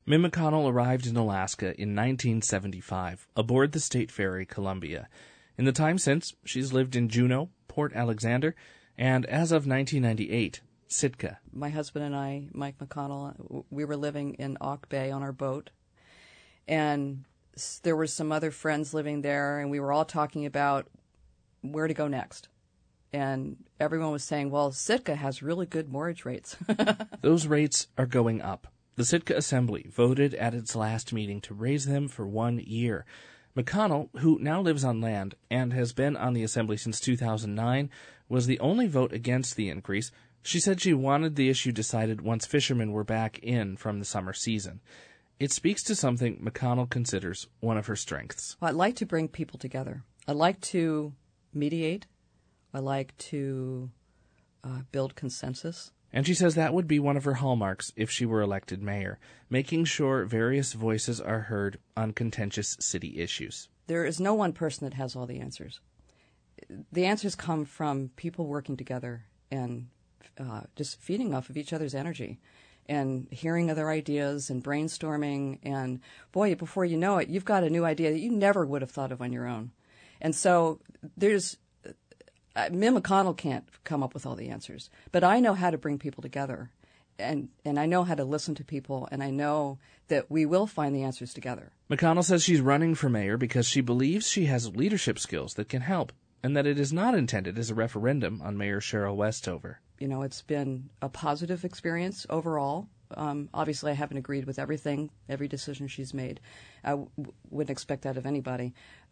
Mim McConnell arrived in Alaska in 1975 aboard the state ferry Columbia. In the time since, she's lived in Juneau, Port Alexander, and as of 1998, Sitka. My husband and I, Mike McConnell, we were living in Auk Bay on our boat, and there were some other friends living there, and we were all talking about where to go next. And everyone was saying, well, Sitka has really good mortgage rates. Those rates are going up. The Sitka Assembly voted at its last meeting to raise them for 1 year. McConnell, who now lives on land and has been on the Assembly since 2009, was the only vote against the increase. She said she wanted the issue decided once fishermen were back in from the summer season. It speaks to something McConnell considers one of her strengths. Well, I'd like to bring people together. I like to mediate. I like to build consensus. And she says that would be one of her hallmarks if she were elected mayor, making sure various voices are heard on contentious city issues. There is no one person that has all the answers. The answers come from people working together and just feeding off of each other's energy and hearing other ideas and brainstorming. And, boy, before you know it, you've got a new idea that you never would have thought of on your own. And so there's Mim McConnell can't come up with all the answers, but I know how to bring people together, and I know how to listen to people, and I know that we will find the answers together. McConnell says she's running for mayor because she believes she has leadership skills that can help, and that it is not intended as a referendum on Mayor Cheryl Westover. You know, it's been a positive experience overall. Obviously, I haven't agreed with everything, every decision she's made. I wouldn't expect that of anybody.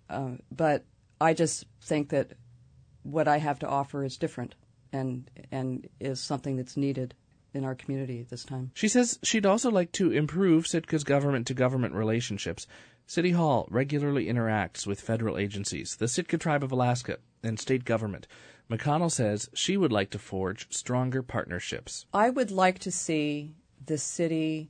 But I just think that what I have to offer is different and is something that's needed in our community at this time. She says she'd also like to improve Sitka's government-to-government relationships. City Hall regularly interacts with federal agencies, the Sitka Tribe of Alaska, and state government. McConnell says she would like to forge stronger partnerships. I would like to see the city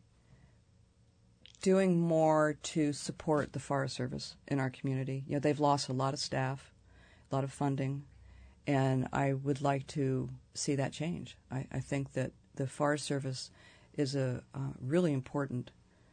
doing more to support the Forest Service in our community. You know, they've lost a lot of staff, a lot of funding, and I would like to see that change. I think that the Forest Service is a really important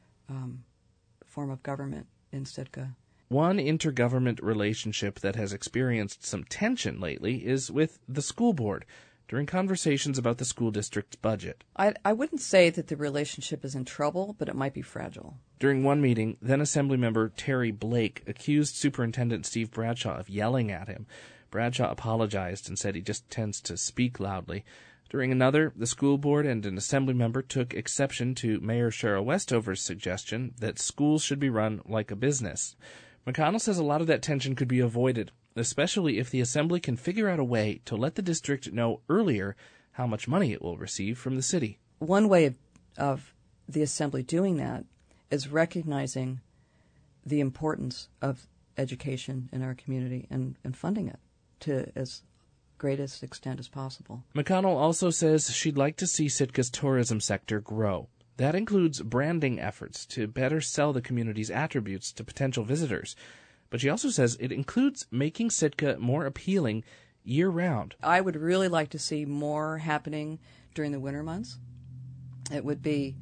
form of government in Sitka. One intergovernment relationship that has experienced some tension lately is with the school board during conversations about the school district's budget. I wouldn't say that the relationship is in trouble, but it might be fragile. During one meeting, then Assemblymember Terry Blake accused Superintendent Steve Bradshaw of yelling at him. Bradshaw apologized and said he just tends to speak loudly. During another, the school board and an assembly member took exception to Mayor Cheryl Westover's suggestion that schools should be run like a business. McConnell says a lot of that tension could be avoided, especially if the assembly can figure out a way to let the district know earlier how much money it will receive from the city. One way of the assembly doing that is recognizing the importance of education in our community and funding it to as greatest extent as possible. McConnell also says she'd like to see Sitka's tourism sector grow. That includes branding efforts to better sell the community's attributes to potential visitors. But she also says it includes making Sitka more appealing year-round. I would really like to see more happening during the winter months. It would be,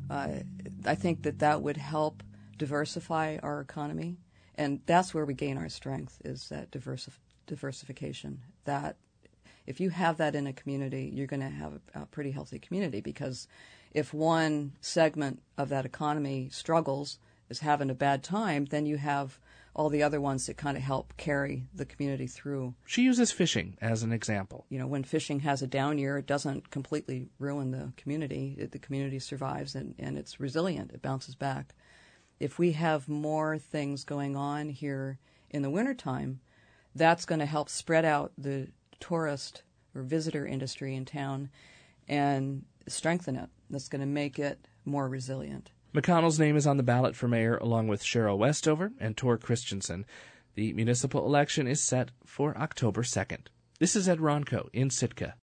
I think that would help diversify our economy. And that's where we gain our strength, is that diversification. That if you have that in a community, you're going to have a pretty healthy community, because if one segment of that economy struggles, is having a bad time, then you have all the other ones that kind of help carry the community through. She uses fishing as an example. You know, when fishing has a down year, it doesn't completely ruin the community. The community survives and it's resilient. It bounces back. If we have more things going on here in the wintertime, that's going to help spread out the tourist or visitor industry in town and strengthen it. That's going to make it more resilient. McConnell's name is on the ballot for mayor along with Cheryl Westover and Tor Christensen. The municipal election is set for October 2nd. This is Ed Ronco in Sitka.